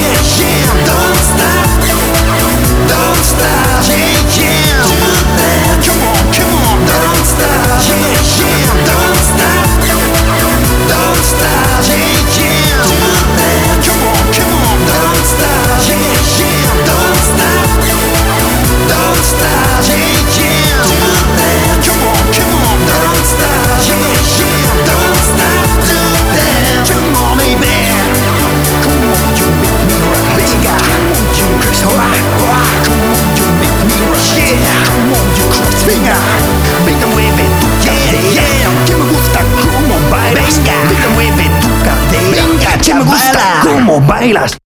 yeah, yeah. Don't stop, don't stop, yeah, yeah. Do that. Come on, come on, don't stop, yeah, yeah. Don't stop, don't stop, yeah, yeah. Do that. Come on, come on, don't stop, yeah, yeah. Don't stop, don't stop, yeah, yeah. Do that. Come on, come on, don't stop, yeah, yeah. Don't stop, do that. Come on, baby. Come on, you make me rock, baby. Come on, you crazy, come on, you make me rock, yeah. Come on, you crazy, venga, mueve tu cadera, que me gusta como bailas, venga, mueve tu cadera, venga, que me gusta como bailas.